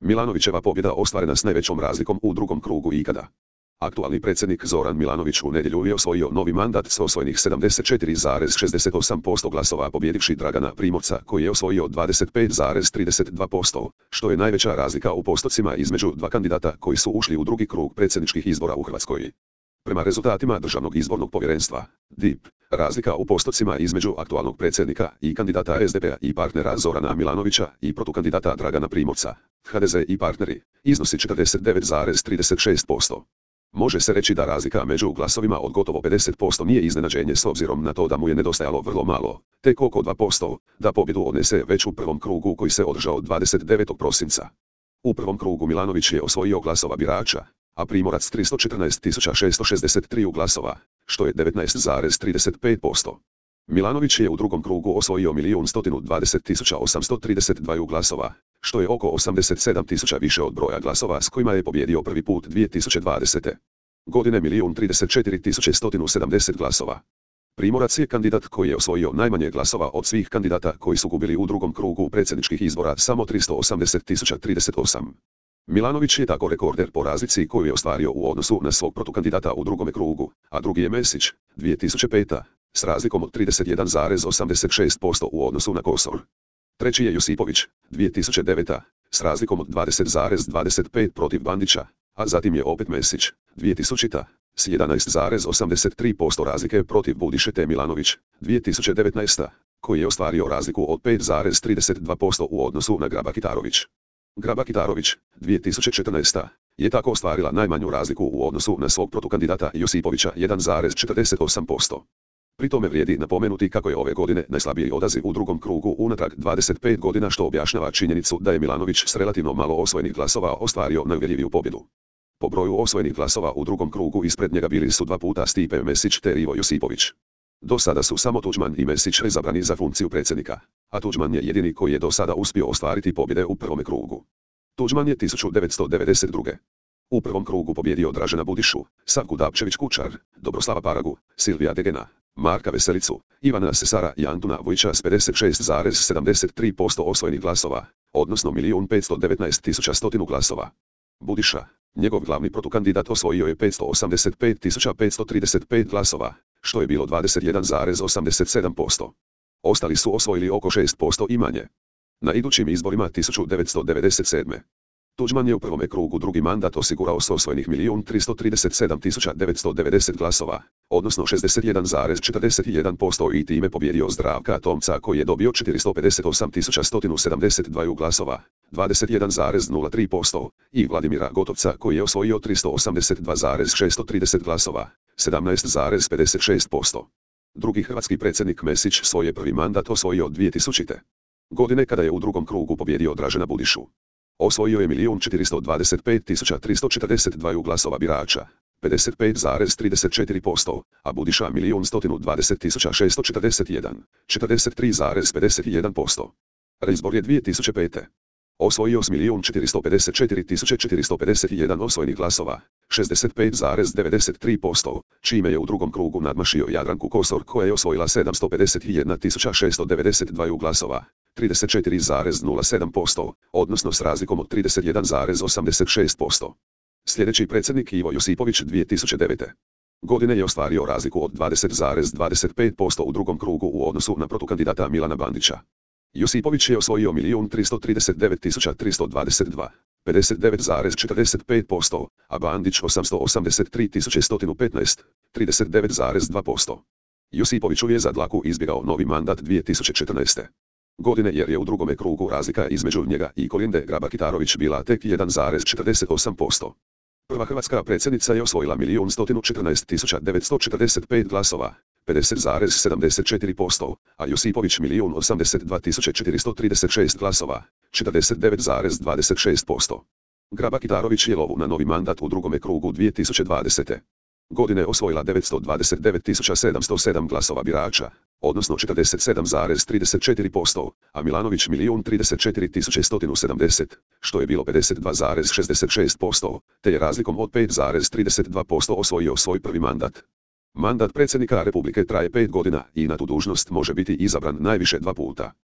Milanovićeva pobjeda ostvarena s najvećom razlikom u drugom krugu ikada. Aktualni predsjednik Zoran Milanović u nedjelju je osvojio novi mandat s osvojenih 74,68% glasova pobjedivši Dragana Primorca koji je osvojio 25,32%, što je najveća razlika u postocima između dva kandidata koji su ušli u drugi krug predsjedničkih izbora u Hrvatskoj. Prema rezultatima Državnog izbornog povjerenstva, DIP, razlika u postocima između aktualnog predsjednika i kandidata SDP-a i partnera Zorana Milanovića i protukandidata Dragana Primorca, HDZ i partneri, iznosi 49,36%. Može se reći da razlika među glasovima od gotovo 50% nije iznenađenje s obzirom na to da mu je nedostajalo vrlo malo, tek oko 2%, da pobjedu odnese već u prvom krugu koji se održao 29. prosinca. U prvom krugu Milanović je osvojio glasova birača, a Primorac 314.663 glasova, što je 19,35%. Milanović je u drugom krugu osvojio 1.120.832 glasova, što je oko 87.000 više od broja glasova s kojima je pobjedio prvi put 2020. godine 1.034.170 glasova. Primorac je kandidat koji je osvojio najmanje glasova od svih kandidata koji su gubili u drugom krugu predsjedničkih izbora, samo 380.038. Milanović je tako rekorder po razlici koju je ostvario u odnosu na svog protukandidata u drugome krugu, a drugi je Mesić, 2005. s razlikom od 31,86% u odnosu na Kosor. Treći je Josipović, 2009. s razlikom od 20,25 protiv Bandića, a zatim je opet Mesić, 2000. s 11,83% razlike protiv Budiše te Milanović, 2019. koji je ostvario razliku od 5,32% u odnosu na Graba-Kitarović. Graba-Kitarović, 2014. je tako ostvarila najmanju razliku u odnosu na svog protukandidata Josipovića 1,48%. Pri tome vrijedi napomenuti kako je ove godine najslabiji odaziv u drugom krugu unatrag 25 godina, što objašnjava činjenicu da je Milanović s relativno malo osvojenih glasova ostvario najuvjerljiviju pobjedu. Po broju osvojenih glasova u drugom krugu ispred njega bili su dva puta Stipe Mesić te Ivo Josipović. Do sada su samo Tuđman i Mesić izabrani za funkciju predsjednika, a Tuđman je jedini koji je do sada uspio ostvariti pobjede u prvome krugu. Tuđman je 1992. u prvom krugu pobjedio Dražena Budišu, Savku Dabčević-Kučar, Dobroslava Paragu, Silvija Degena, Marka Veselicu, Ivana Sesara i Antuna Vujića s 56,73% osvojenih glasova, odnosno 1.519.100 glasova. Budiša, njegov glavni protukandidat, osvojio je 585.535 glasova, što je bilo 21,87%. Ostali su osvojili oko 6% i manje. Na idućim izborima 1997. Tuđman je u prvome krugu drugi mandat osigurao s osvojenih 1.337.990 glasova, odnosno 61,41% i time pobjedio Zdravka Tomca koji je dobio 458.172 glasova, 21,03% i Vladimira Gotovca koji je osvojio 382.630 glasova, 17,56%. Drugi hrvatski predsjednik Mesić svoj je prvi mandat osvojio 2000. godine kada je u drugom krugu pobjedio Dražena Budišu. Osvojio je 1.425.342 glasova birača, 55,34%, a Budiša 1.120.641, 43,51%. Reizbor je 2005. osvojio s 1.454.451 osvojenih glasova, 65,93%, čime je u drugom krugu nadmašio Jadranku Kosor koja je osvojila 751.692 glasova, 34,07%, odnosno s razlikom od 31,86%. Sljedeći predsjednik Ivo Josipović 2009. godine je ostvario razliku od 20,25% u drugom krugu u odnosu na protukandidata Milana Bandića. Josipović je osvojio 1.339.322, 59,45%, a Bandić 883.115, 39,2%. Josipoviću je za dlaku izbjegao novi mandat 2014. godine jer je u drugome krugu razlika između njega i Kolinde Graba-Kitarović bila tek 1,48%. Prva hrvatska predsjednica je osvojila 1.114.945 glasova, 50,74%, a Josipović 1.082.436 glasova, 49,26%. Graba-Kitarović je lovu na novi mandat u drugome krugu 2020. godine osvojila 929.707 glasova birača, odnosno 47,34%, a Milanović 1.034.170, što je bilo 52,66%, te je razlikom od 5,32% osvojio svoj prvi mandat. Mandat predsjednika Republike traje 5 godina i na tu dužnost može biti izabran najviše 2 puta.